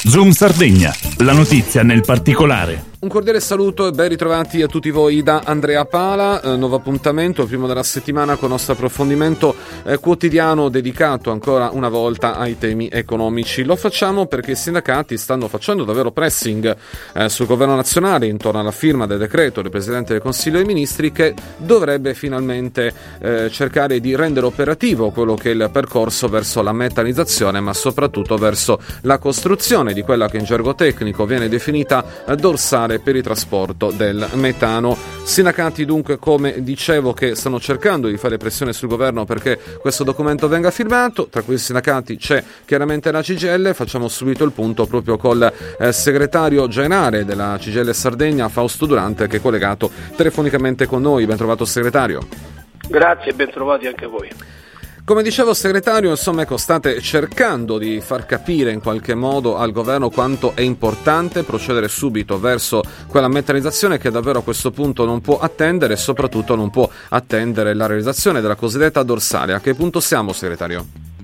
Zoom Sardegna, la notizia nel particolare. Un cordiale saluto e ben ritrovati a tutti voi da Andrea Pala. Nuovo appuntamento, il primo della settimana, con il nostro approfondimento quotidiano dedicato ancora una volta ai temi economici. Lo facciamo perché i sindacati stanno facendo davvero pressing sul governo nazionale intorno alla firma del decreto del Presidente del Consiglio dei Ministri, che dovrebbe finalmente cercare di rendere operativo quello che è il percorso verso la metanizzazione, ma soprattutto verso la costruzione di quella che in gergo tecnico viene definita dorsale per il trasporto del metano. Sindacati dunque, come dicevo, che stanno cercando di fare pressione sul governo perché questo documento venga firmato. Tra questi sindacati c'è chiaramente la CGIL. Facciamo subito il punto proprio col segretario generale della CGIL Sardegna, Fausto Durante, che è collegato telefonicamente con noi. Ben trovato, segretario. Grazie e ben trovati anche voi. Come dicevo, segretario, insomma, state cercando di far capire in qualche modo al governo quanto è importante procedere subito verso quella metanizzazione che davvero a questo punto non può attendere, e soprattutto non può attendere la realizzazione della cosiddetta dorsale. A che punto siamo, segretario?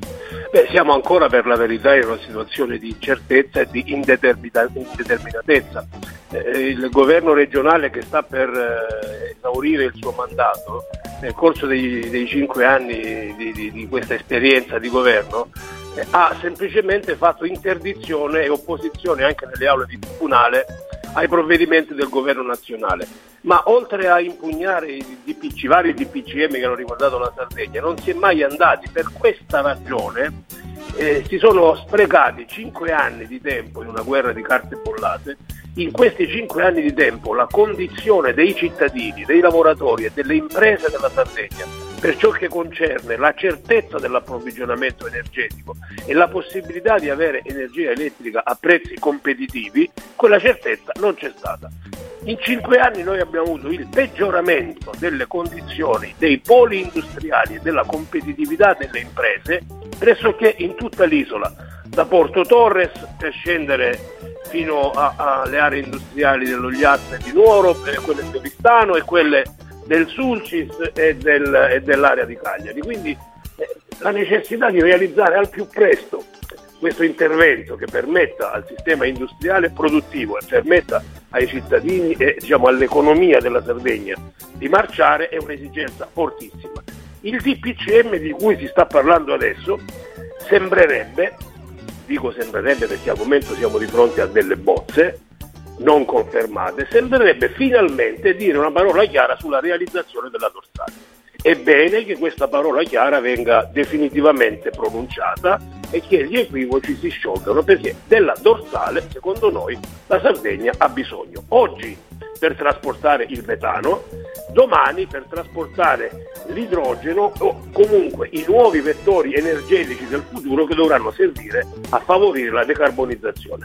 Siamo ancora, per la verità, in una situazione di incertezza e di indeterminatezza. Il governo regionale, che sta per esaurire il suo mandato, nel corso dei 5 anni di questa esperienza di governo, ha semplicemente fatto interdizione e opposizione anche nelle aule di tribunale ai provvedimenti del governo nazionale. Ma oltre a impugnare i vari DPCM che hanno riguardato la Sardegna, non si è mai andati. Per questa ragione si sono sprecati 5 anni di tempo in una guerra di carte bollate. In questi 5 anni di tempo la condizione dei cittadini, dei lavoratori e delle imprese della Sardegna, per ciò che concerne la certezza dell'approvvigionamento energetico e la possibilità di avere energia elettrica a prezzi competitivi, quella certezza non c'è stata. In 5 anni noi abbiamo avuto il peggioramento delle condizioni dei poli industriali e della competitività delle imprese pressoché in tutta l'isola, da Porto Torres per scendere fino alle aree industriali dell'Ogliastra e di Nuoro, quelle di Oristano e quelle del Sulcis e dell'area di Cagliari. Quindi la necessità di realizzare al più presto questo intervento che permetta al sistema industriale e produttivo e permetta ai cittadini e all'economia della Sardegna di marciare è un'esigenza fortissima. Il DPCM di cui si sta parlando adesso sembrerebbe, dico sembrerebbe perché al momento siamo di fronte a delle bozze non confermate, sembrerebbe finalmente dire una parola chiara sulla realizzazione della dorsale. È bene che questa parola chiara venga definitivamente pronunciata e che gli equivoci si sciolgano, perché della dorsale, secondo noi, la Sardegna ha bisogno. Oggi per trasportare il metano, domani per trasportare l'idrogeno o comunque i nuovi vettori energetici del futuro che dovranno servire a favorire la decarbonizzazione.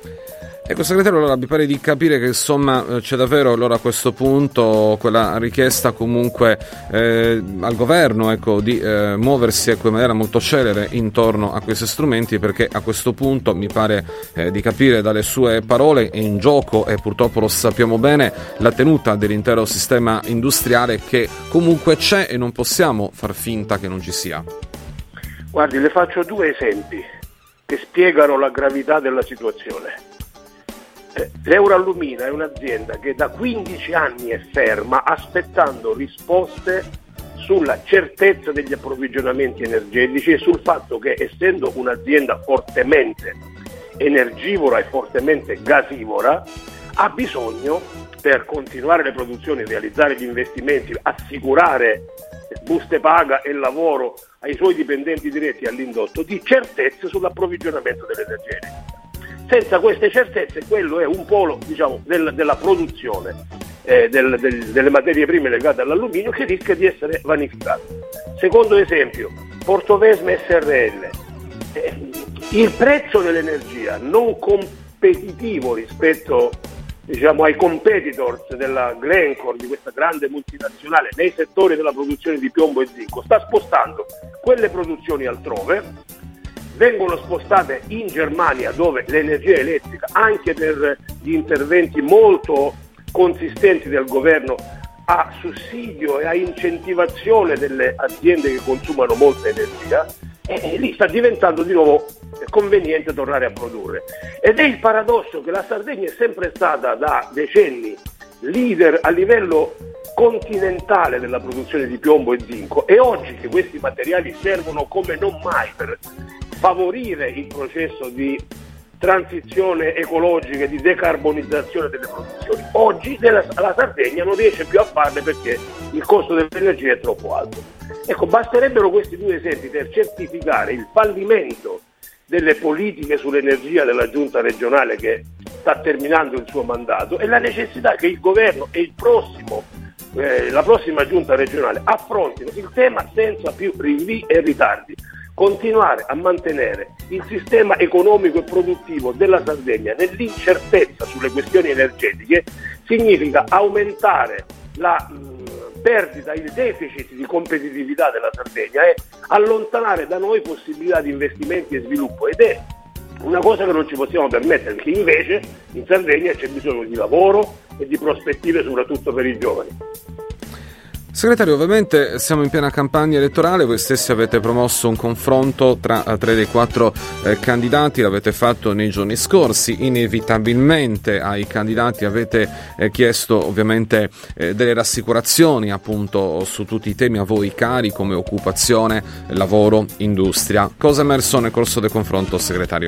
Ecco, segretario, allora mi pare di capire che insomma c'è davvero allora a questo punto quella richiesta comunque al governo di muoversi in maniera molto celere intorno a questi strumenti, perché a questo punto mi pare di capire dalle sue parole è in gioco, e purtroppo lo sappiamo bene, la tenuta dell'intero sistema industriale, che comunque c'è e non possiamo far finta che non ci sia. Guardi, le faccio 2 esempi che spiegano la gravità della situazione. L'Eurallumina è un'azienda che da 15 anni è ferma aspettando risposte sulla certezza degli approvvigionamenti energetici e sul fatto che, essendo un'azienda fortemente energivora e fortemente gasivora, ha bisogno, per continuare le produzioni, realizzare gli investimenti, assicurare buste paga e lavoro ai suoi dipendenti diretti all'indotto, di certezze sull'approvvigionamento dell'energia elettrica. Senza queste certezze quello è un polo della produzione delle materie prime legate all'alluminio che rischia di essere vanificato. Secondo esempio, Portovesme SRL. Il prezzo dell'energia non competitivo rispetto ai competitors della Glencore, di questa grande multinazionale nei settori della produzione di piombo e zinco, sta spostando quelle produzioni altrove. Vengono spostate in Germania, dove l'energia elettrica, anche per gli interventi molto consistenti del governo, a sussidio e a incentivazione delle aziende che consumano molta energia, e lì sta diventando di nuovo conveniente tornare a produrre. Ed è il paradosso che la Sardegna è sempre stata da decenni leader a livello continentale della produzione di piombo e zinco, e oggi che questi materiali servono come non mai per favorire il processo di transizione ecologica e di decarbonizzazione delle produzioni, oggi la Sardegna non riesce più a farle perché il costo dell'energia è troppo alto. Ecco, basterebbero questi due esempi per certificare il fallimento delle politiche sull'energia della giunta regionale che sta terminando il suo mandato, e la necessità che il governo e la prossima giunta regionale affrontino il tema senza più rinvii e ritardi. Continuare a mantenere il sistema economico e produttivo della Sardegna nell'incertezza sulle questioni energetiche significa aumentare la perdita, il deficit di competitività della Sardegna e allontanare da noi possibilità di investimenti e sviluppo, ed è una cosa che non ci possiamo permettere, perché invece in Sardegna c'è bisogno di lavoro e di prospettive soprattutto per i giovani. Segretario, ovviamente siamo in piena campagna elettorale, voi stessi avete promosso un confronto tra 3 dei 4 candidati, l'avete fatto nei giorni scorsi, inevitabilmente ai candidati avete chiesto ovviamente delle rassicurazioni appunto su tutti i temi a voi cari come occupazione, lavoro, industria. Cosa è emerso nel corso del confronto, segretario?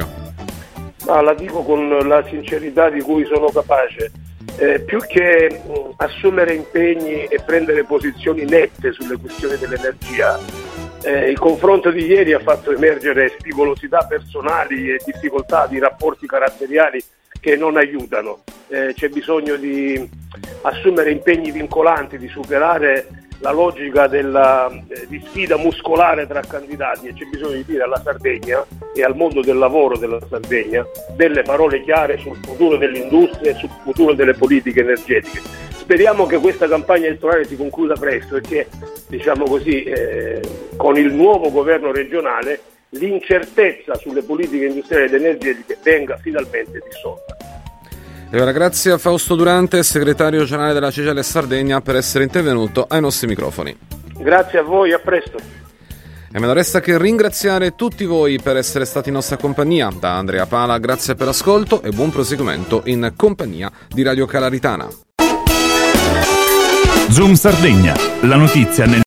La dico con la sincerità di cui sono capace. Più che assumere impegni e prendere posizioni nette sulle questioni dell'energia, il confronto di ieri ha fatto emergere spigolosità personali e difficoltà di rapporti caratteriali che non aiutano. C'è bisogno di assumere impegni vincolanti, di superare la logica di sfida muscolare tra candidati, e c'è bisogno di dire alla Sardegna e al mondo del lavoro della Sardegna delle parole chiare sul futuro dell'industria e sul futuro delle politiche energetiche. Speriamo che questa campagna elettorale si concluda presto e che, diciamo così, con il nuovo governo regionale l'incertezza sulle politiche industriali ed energetiche venga finalmente dissolta. E ora grazie a Fausto Durante, segretario generale della CGIL Sardegna, per essere intervenuto ai nostri microfoni. Grazie a voi, a presto. E me non resta che ringraziare tutti voi per essere stati in nostra compagnia. Da Andrea Pala, grazie per l'ascolto e buon proseguimento in compagnia di Radio Calaritana. Zoom Sardegna, la notizia nel